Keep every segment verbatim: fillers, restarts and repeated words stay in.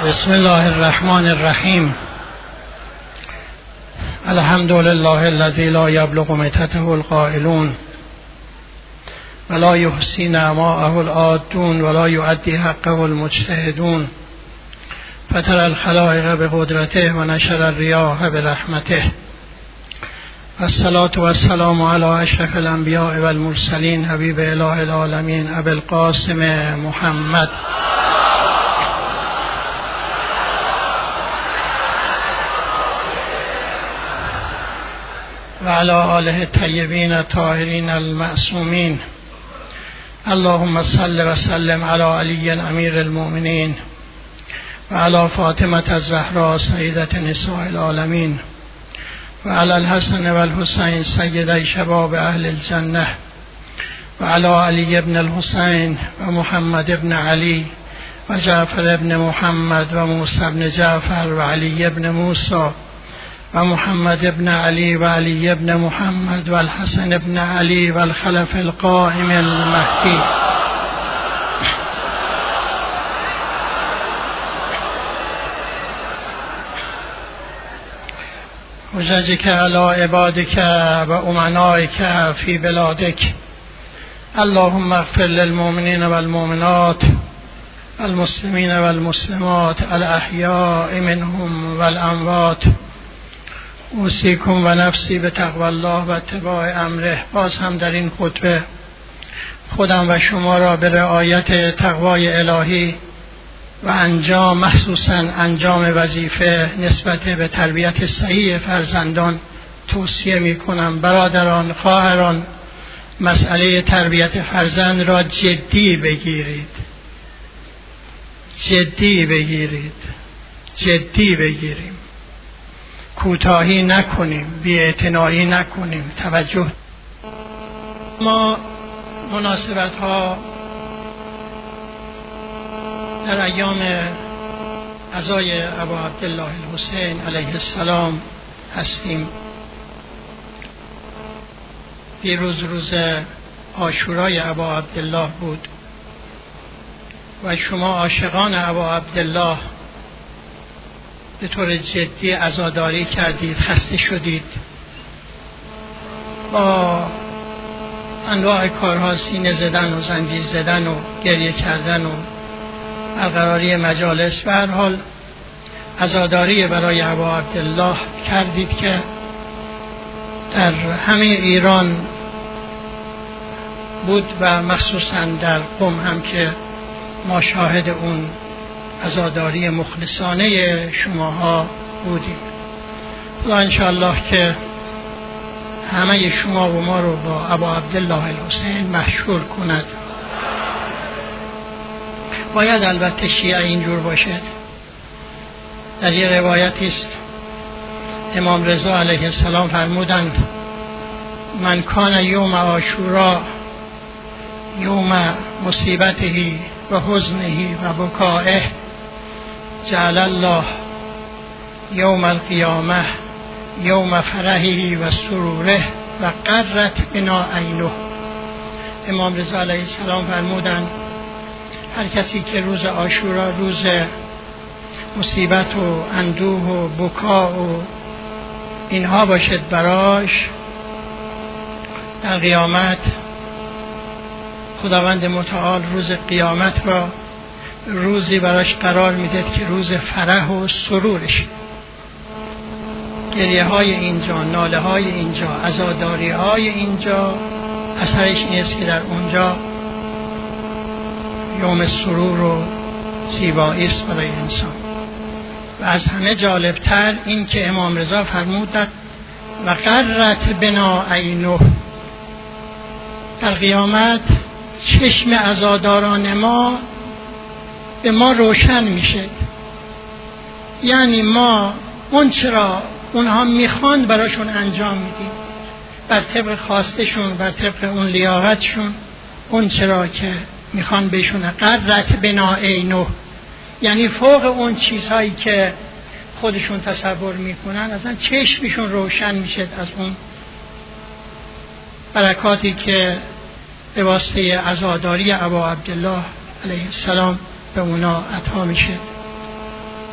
بسم الله الرحمن الرحیم. الحمد لله الذی لا یبلغ متته القائلون ولا یحصی نعماءه العادون ولا یؤدی حقه المجتهدون فتر الخلائق بقدرته و نشر الریاح برحمته والصلاة والسلام علی اشرف الانبیاء والمرسلین حبیب اله العالمین ابی القاسم محمد و علی آله الطیبین الطاهرین المعصومین. اللهم صل و سلم علی علی امیر المؤمنین و علی فاطمة الزهراء سیدة نساء العالمین و علی الحسن و الحسین سیدی شباب اهل الجنه و علی علی ابن الحسین و محمد ابن علی و جعفر ابن محمد و موسی ابن جعفر و علی ابن موسی و محمد ابن علی و علی ابن محمد و الحسن ابن علی و الخلف القائم المهدی. حججك على عبادك و امنائك في بلادك. اللهم اغفر للمؤمنين والمؤمنات المسلمين والمسلمات الاحياء منهم والاموات. اوصیکم و نفسی به تقوی الله و اتباع امره. باز هم در این خطبه خودم و شما را به رعایت تقوای الهی و انجام مخصوصا انجام وظیفه نسبت به تربیت صحیح فرزندان توصیه می کنم. برادران، خواهران، مسئله تربیت فرزند را جدی بگیرید، جدی بگیرید، جدی بگیریم، کوتاهی نکنیم، بی‌اعتنایی نکنیم، توجه. ما مناسبت ها در ایام عزای ابا عبدالله الحسین علیه السلام هستیم. دیروز روز عاشورای ابا عبدالله بود و شما عاشقان ابا عبدالله به طور جدی عزاداری کردید، خسته شدید، با انواع کارها سینه زدن و زنجیر زدن و گریه کردن و برقراری مجالس به هر حال عزاداری برای ابا عبدالله کردید که در همه ایران بود و مخصوصا در قم هم که ما شاهد اون عزاداری مخلصانه شماها بودیم. خدا انشاءالله که همه شما و ما رو با ابا عبدالله الحسین محشور کند. باید البته شیعه اینجور باشد. در یه روایتی است امام رضا علیه السلام فرمودند من کان یوم عاشورا یوم مصیبته و حزنه و بکائه جعل الله یوم القیامه یوم فرحه و سروره و قرت بنا عینه. امام رضا علیه السلام فرمودند هر کسی که روز عاشورا روز مصیبت و اندوه و بکا و اینها باشد براش، در قیامت خداوند متعال روز قیامت را روزی براش قرار میده که روز فرح و سرورش. گریه های اینجا، ناله های اینجا، عزاداری های اینجا اثرش نیست که در اونجا یوم سرور و زیبایی است برای انسان. و از همه جالبتر این که امام رضا فرمودند و قرت بنا عینه. در قیامت چشم عزاداران ما به ما روشن میشه، یعنی ما اون چرا اونها میخوان براشون انجام میدیم، بر طبق خواستشون، بر طبق اون لیاقتشون، اون چرا که میخوان بهشون. قرت بنا عینه یعنی فوق اون چیزهایی که خودشون تصور میکنن، اصلا چشمشون روشن میشه از اون برکاتی که به واسطه عزاداری ابا عبدالله علیه السلام به اونا عطا میشه.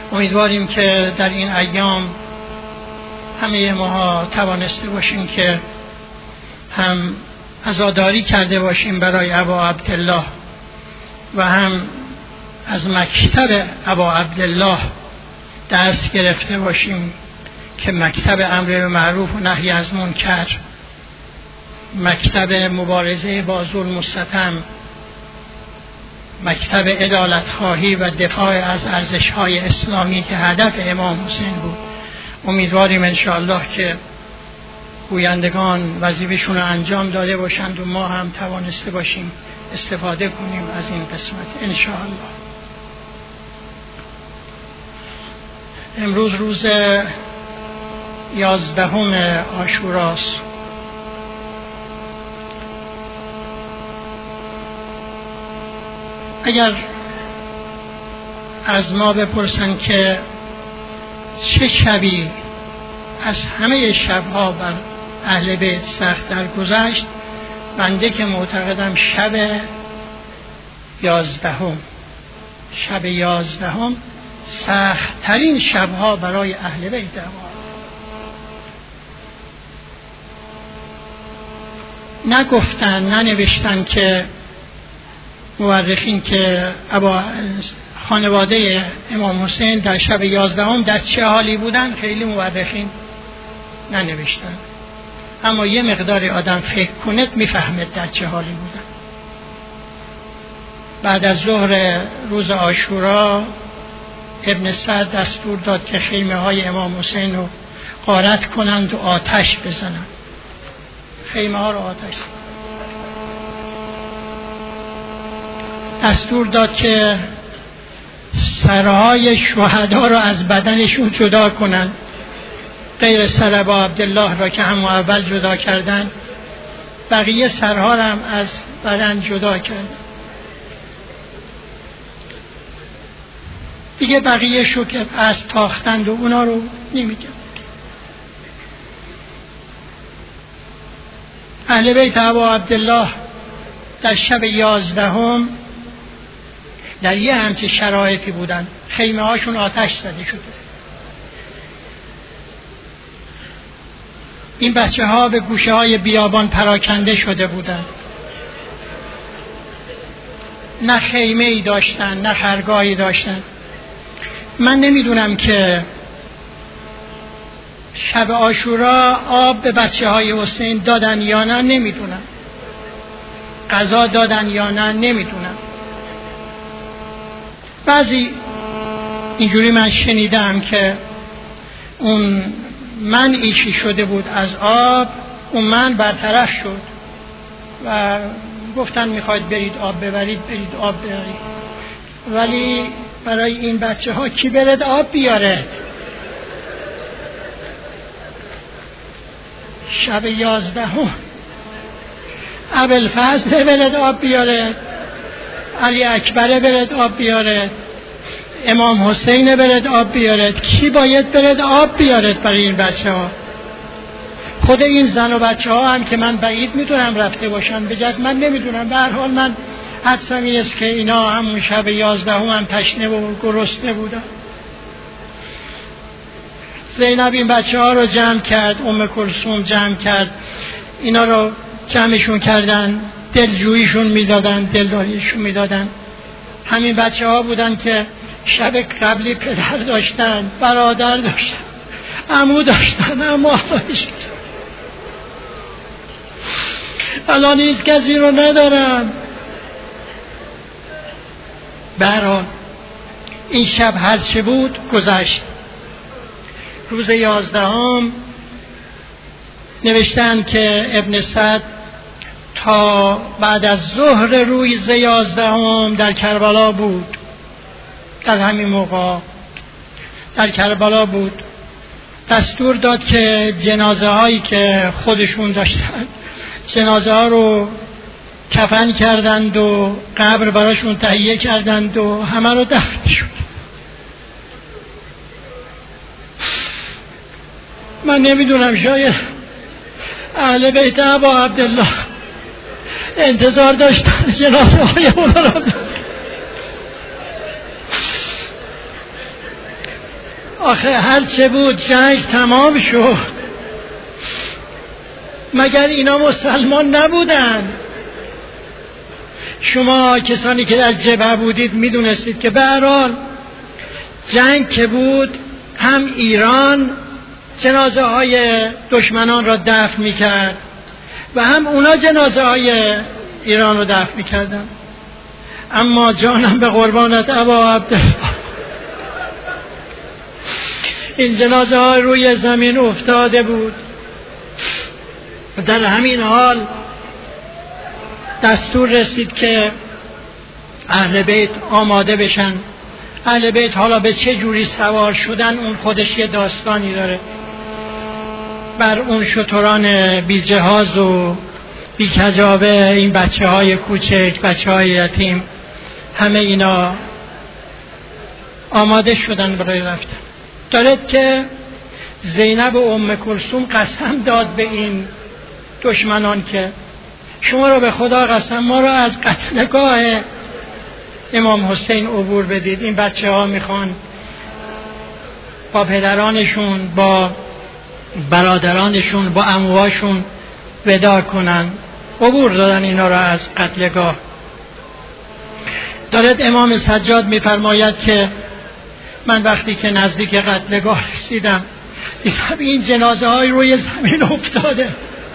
امیدواریم که در این ایام همه ما توانسته باشیم که هم عزاداری کرده باشیم برای ابا عبدالله و هم از مکتب ابا عبدالله درس گرفته باشیم که مکتب امر به معروف و نهی از منکر، مکتب مبارزه با ظلم و ستم، مکتب عدالت خواهی و دفاع از ارزش‌های اسلامی که هدف امام حسین بود. امیدواریم انشاءالله که گویندگان وظیفه‌شون رو انجام داده باشند و ما هم توانسته باشیم استفاده کنیم از این قسمت انشاءالله. امروز روز یازدهم عاشوراست. اگر از ما بپرسن که چه شبی از همه شبها بر اهل بیت سخت در گذشت، بنده که معتقدم شب یازدهم شب یازدهم سخت ترین شبها برای اهل بیت بود. نگفتن ننوشتن که مورخین که ابا خانواده امام حسین در شب یازدهم در چه حالی بودن، خیلی مورخین ننوشتن، اما یه مقدار آدم فکر کنه میفهمه در چه حالی بودن. بعد از ظهر روز عاشورا ابن سعد دستور داد که خیمه های امام حسین رو غارت کنند و آتش بزنند. خیمه ها رو آتش زدند. دستور داد که سرهای شهدا رو از بدنشون جدا کنند، غیر سر ابا عبدالله را که هم اول جدا کردن، بقیه سرها را هم از بدن جدا کردن. دیگه بقیه شو که از تاختند و اونا رو نمیگم. اهل بیت ابا عبدالله در شب یازدهم در یه همچه شرایطی بودن. خیمه هاشون آتش زده شده. این بچه ها به گوشه های بیابان پراکنده شده بودن. نه خیمه ای داشتن، نه خرگاهی داشتن. من نمیدونم که شب عاشورا آب به بچه های حسین دادن یا نه، نمیدونم. غذا دادن یا نه، نمیدونم. بعضی اینجوری من شنیدم که اون منعی شده بود از آب، اون من برطرف شد و گفتن میخواید برید آب ببرید، برید آب ببرید. ولی برای این بچه ها کی برد آب بیاره؟ شب یازدهم ابوالفضل برد آب بیاره، علی اکبر برد آب بیاره، امام حسین برد آب بیارد. کی باید برد آب بیارد برای این بچه ها؟ خود این زن و بچه ها هم که من بعید میدونم رفته باشن، بجز من نمیدونم. به هر حال من حدسم این است که اینا همون شب یازدهم هم تشنه و گرسنه بودن. زینب این بچه ها رو جمع کرد، ام کلثوم جمع کرد، اینا رو جمعشون کردن، دلجوییشون میدادن، دلداریشون میدادن. همین بچه ها بودن که شب قبلی پدر داشتن، برادر داشتن، عمو داشتن، اما داشتن. الان هیچ کسی رو ندارن. برحال این شب هر چه بود گذشت. روز یازدهم نوشتن که ابن سعد تا بعد از ظهر روز یازدهم در کربلا بود. در همین موقع در کربلا بود. دستور داد که جنازه هایی که خودشون داشتن، جنازه ها رو کفن کردند و قبر براشون تهیه کردند و همه رو دفن شد. من نمیدونم، شاید اهل بیت ابا عبدالله انتظار داشتن جنازه های اونا رو. آخه هر چه بود جنگ تمام شد. مگر اینا مسلمان نبودن؟ شما کسانی که در جبهه بودید میدونستید که به هر حال جنگ که بود هم ایران جنازه های دشمنان را دفن میکرد و هم اونا جنازه های ایران را دفن میکردن. اما جانم به قربانت ابا عبدالله، این جنازه ها روی زمین افتاده بود. در همین حال دستور رسید که اهل بیت آماده بشن. اهل بیت حالا به چه جوری سوار شدن اون خودش یه داستانی داره. بر اون شتران بی جهاز و بی کجاوه این بچه های کوچک، بچه های یتیم، همه اینا آماده شدن برای رفتن. دارد که زینب و ام کلثوم قسم داد به این دشمنان که شما را به خدا قسم ما را از قتلگاه امام حسین عبور بدید. این بچه ها میخوان با پدرانشون، با برادرانشون، با عموهاشون وداع کنن. عبور دادن اینا را از قتلگاه. دارد امام سجاد میفرماید که من وقتی که نزدیک قتلگاه رسیدم دیدم این جنازه های روی زمین افتاده.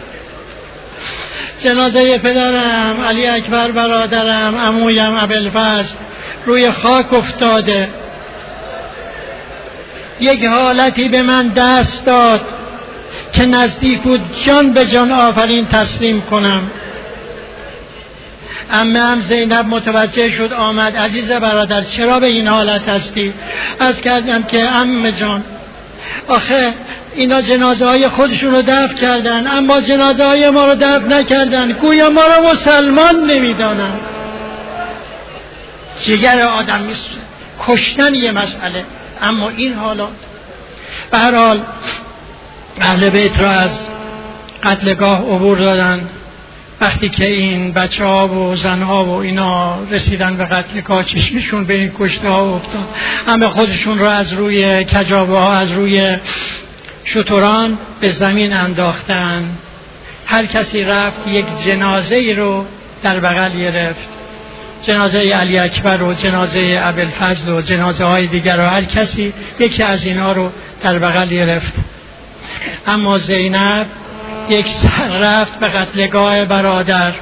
جنازه پدرم، علی اکبر برادرم، عمویم ابوالفضل روی خاک افتاده. یک حالتی به من دست داد که نزدیک بود جان به جان آفرین تسلیم کنم. عمه هم زینب متوجه شد، آمد. عزیز برادر چرا به این حالت هستی؟ عرض کردم که عمه جان آخه اینا جنازه های خودشون رو دفن کردن اما جنازه های ما رو دفن نکردن، گویا ما رو مسلمان نمیدانن. جگر آدم نیست کشتن یه مسئله، اما این حالات. به هر حال اهل بیت را از قتلگاه عبور دادن. وقتی که این بچه ها و زن ها و اینا رسیدن به قتلگاه چشمشون به این کشته ها افتاد. همه خودشون را از روی کجاوه ها، از روی شتران به زمین انداختن. هر کسی رفت یک جنازه ای رو در بغل گرفت. جنازه علی اکبر و جنازه ابوالفضل و جنازه های دیگر رو هر کسی یکی از اینا رو در بغل گرفت. اما زینب یک سر رفت به قتلگاه برادر.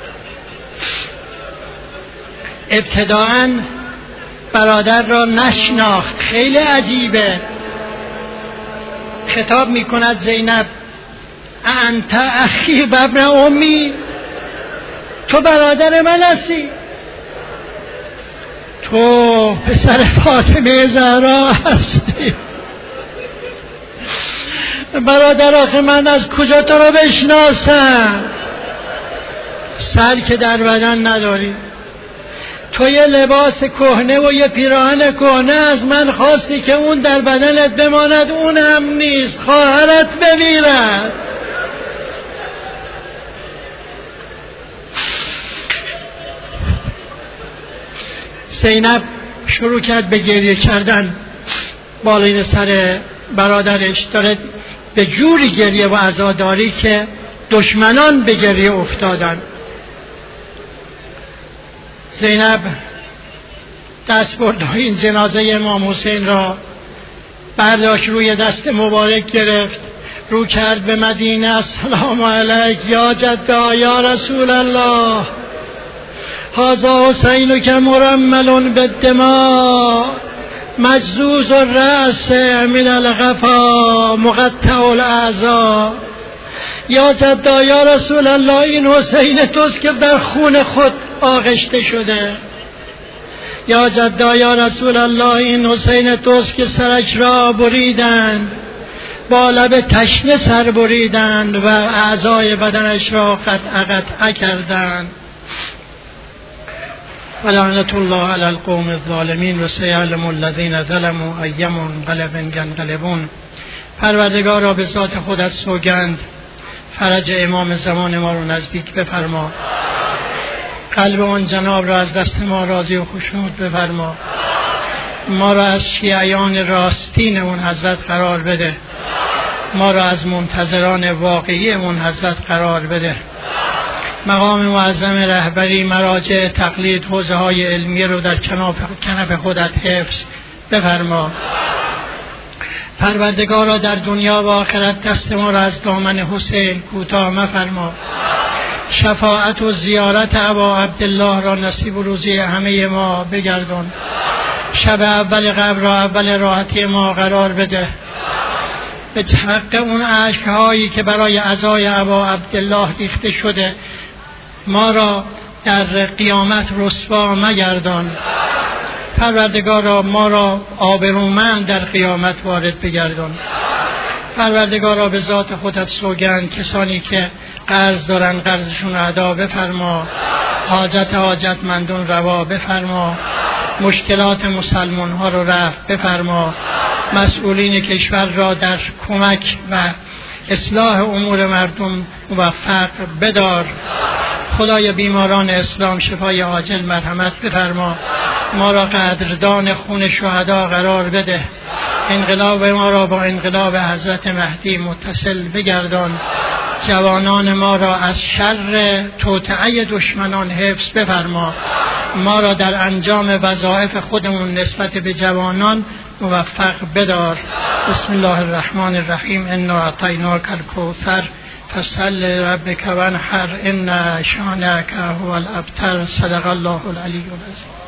ابتداعاً برادر را نشناخت. خیلی عجیبه. خطاب می کند زینب انت اخی بابن امی، تو برادر من هستی؟ تو پسر فاطمه زهرا هستی؟ برادر آخه من از کجا تو رو بشناسم؟ سر که در بدن نداری، تو یه لباس کهنه و یه پیراهن کهنه از من خواستی که اون در بدنت بماند، اون هم نیست، خواهرت بمیرد. زینب شروع کرد به گریه کردن بالین سر برادرش. داره به جوری گریه و عزاداری که دشمنان به گریه افتادن. زینب دست برد این جنازه امام حسین را برداشت، روی دست مبارک گرفت، رو کرد به مدینه. السلام علیک یا جدا یا رسول الله، هذا حسین که مرمل بالدماء مجزوز الرأس من الغفا مقطع الاعضاء. یا جدا یا رسول الله، این حسین توست که در خون خود آغشته شده. یا جدا یا رسول الله، این حسین توست که سرش را بریدند، با لب تشنه سر بریدند و اعضای بدنش را قطع قطع کردند. ولعنت الله علی القوم الظالمین و سیعلم الذین ظلموا ای منقلب ینقلبون. پروردگارا به ذات خودت سوگند، فرج امام زمان ما رو نزدیک بفرما، قلب آن جناب را از دست ما راضی و خوشنود بفرما. ما را از شیعیان راستین اون حضرت قرار بده، ما را از منتظران واقعی اون حضرت قرار بده. مقام معظم رهبری، مراجع تقلید، حوزه های علمی رو در کنف خودت حفظ بفرما. پروردگارا در دنیا و آخرت دست ما را از دامن حسین کوتاه مفرما. شفاعت و زیارت ابا عبدالله را نصیب و روزی همه ما بگردان. شب اول قبر را اول راحتی ما قرار بده. به حق اون اشک‌هایی که برای عزای ابا عبدالله ریخته شده ما را در قیامت رسوا مگردان. پروردگارا ما را آبرومند در قیامت وارد بگردان. پروردگارا به ذات خودت سوگند کسانی که قرض دارن قرضشون ادا بفرما، حاجت حاجتمندون روا بفرما، مشکلات مسلمان ها رو رفع بفرما، مسئولین کشور را در کمک و اصلاح امور مردم موفق بدار. خدای بیماران اسلام شفای عاجل مرحمت بفرما. ما را قدردان خون شهدا قرار بده. انقلاب ما را با انقلاب حضرت مهدی متصل بگردان. جوانان ما را از شر توطئه دشمنان حفظ بفرما. ما را در انجام وظایف خودمون نسبت به جوانان موفق بدار. بسم الله الرحمن الرحیم. انا اعطیناک الکوثر فصل لربک وانحر ان شانئک هو الابتر. صدق الله العلی العظیم.